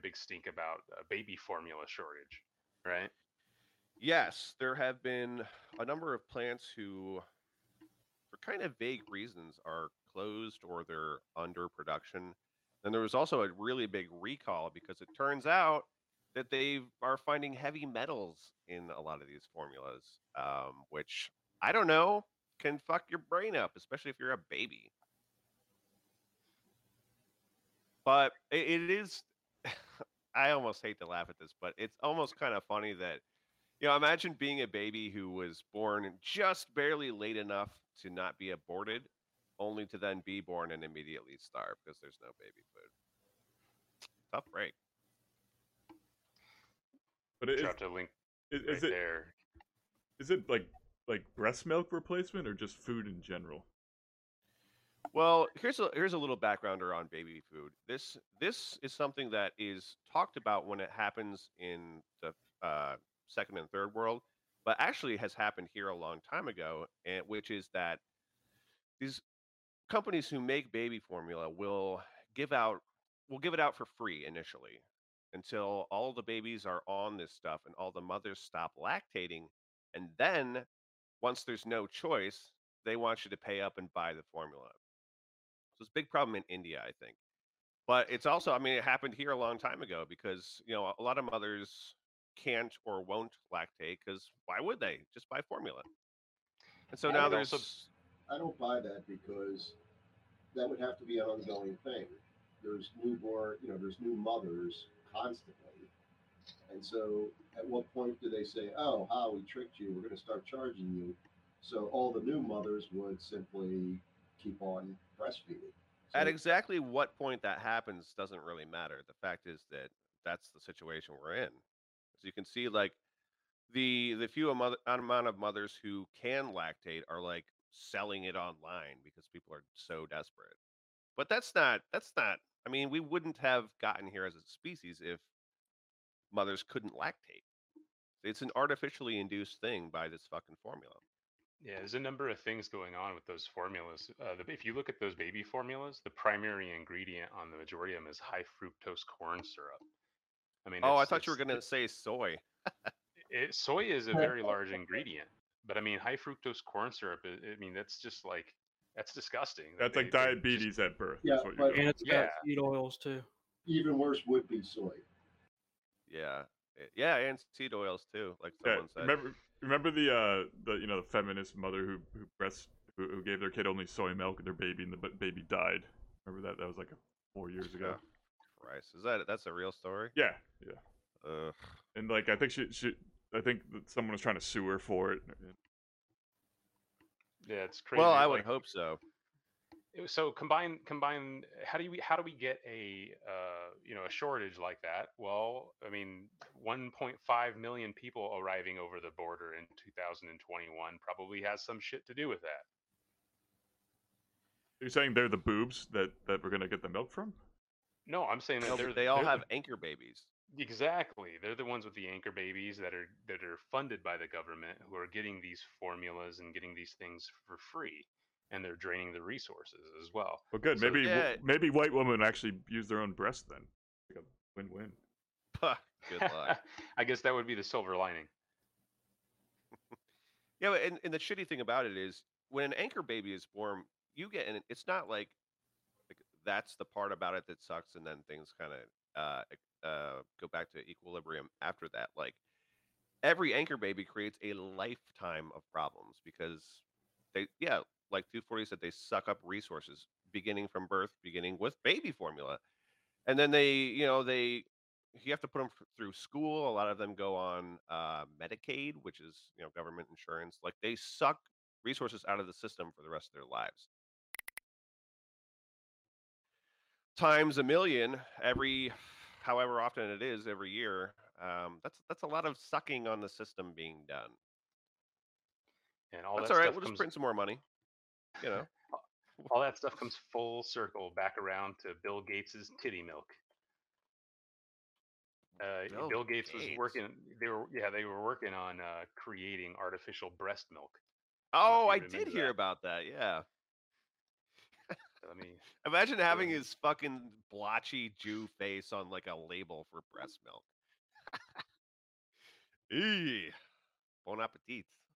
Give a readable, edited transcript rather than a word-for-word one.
big stink about a baby formula shortage, right? Yes, there have been a number of plants who, for kind of vague reasons, are closed or they're under production. And there was also a really big recall because it turns out that they are finding heavy metals in a lot of these formulas, which I don't know can fuck your brain up, especially if you're a baby. But it is. I almost hate to laugh at this, but it's almost kind of funny that imagine being a baby who was born just barely late enough to not be aborted, only to then be born and immediately starve because there's no baby food. Tough break. But Dropped a link is, right is it there. is it like breast milk replacement or just food in general? Well, here's a little backgrounder on baby food. This is something that is talked about when it happens in the second and third world, but actually has happened here a long time ago, and which is that these companies who make baby formula give out will give it out for free initially until all the babies are on this stuff and all the mothers stop lactating, and then once there's no choice, they want you to pay up and buy the formula. So it's a big problem in India, I think. But it's also, I mean, it happened here a long time ago because, a lot of mothers can't or won't lactate because why would they? Just buy formula. And so And now it also there's, I don't buy that because that would have to be an ongoing thing. There's newborn, there's new mothers constantly. And so at what point do they say, oh, how we tricked you, we're going to start charging you? So all the new mothers would simply keep on breastfeeding. at So, exactly what point that happens doesn't really matter. The fact is that that's the situation we're in. As you can see, like the amount of mothers who can lactate are like selling it online because people are so desperate. But that's not. I mean, we wouldn't have gotten here as a species if mothers couldn't lactate. It's an artificially induced thing by this fucking formula. Yeah, there's a number of things going on with those formulas. If you look at those baby formulas, the primary ingredient on the majority of them is high fructose corn syrup. I mean, Oh, I thought you were gonna say soy. soy is a very large ingredient, but I mean, high fructose corn syrup. I mean, that's just like that's disgusting. That's like They just diabetes at birth. Yeah, That's what you're but doing. And it's yeah. got seed oils too. even worse would be soy. Yeah, yeah, and seed oils too, like Yeah, someone said. remember the feminist mother who gave their kid only soy milk and their baby and the baby died. Remember that? That was like 4 years ago. Oh, Christ, that's a real story? Yeah, yeah. Ugh. And like I think I think that someone was trying to sue her for it. Yeah, it's crazy. Well, I would Like, hope so. so combine. How do we get a a shortage like that? Well, I mean, 1.5 million people arriving over the border in 2021 probably has some shit to do with that. You're saying they're the boobs that we're gonna get the milk from? No, I'm saying that No, but they all have anchor babies. exactly. They're the ones with the anchor babies that are funded by the government who are getting these formulas and getting these things for free, and they're draining the resources as well. Well, good. So Yeah. Maybe white women actually use their own breasts then. Like a win-win. Good luck. I guess that would be the silver lining. Yeah, and the shitty thing about it is when an anchor baby is born, you get and it's not like that's the part about it that sucks, and then things kind of go back to equilibrium after that. Like every anchor baby creates a lifetime of problems because like 240 said, they suck up resources beginning from birth, beginning with baby formula, and then they you have to put them through school. A lot of them go on Medicaid, which is government insurance. Like they suck resources out of the system for the rest of their lives. Times a million every, however often it is every year. That's a lot of sucking on the system being done. And all That's that all right. stuff We'll just comes print some more money. You know. all that stuff comes full circle back around to Bill Gates's titty milk. Bill Gates was working. They were working on creating artificial breast milk. I don't know if Oh, you I did remember hear that. about that. Yeah. Let me. Imagine having his fucking blotchy Jew face on like a label for breast milk. Eee. Bon appetit.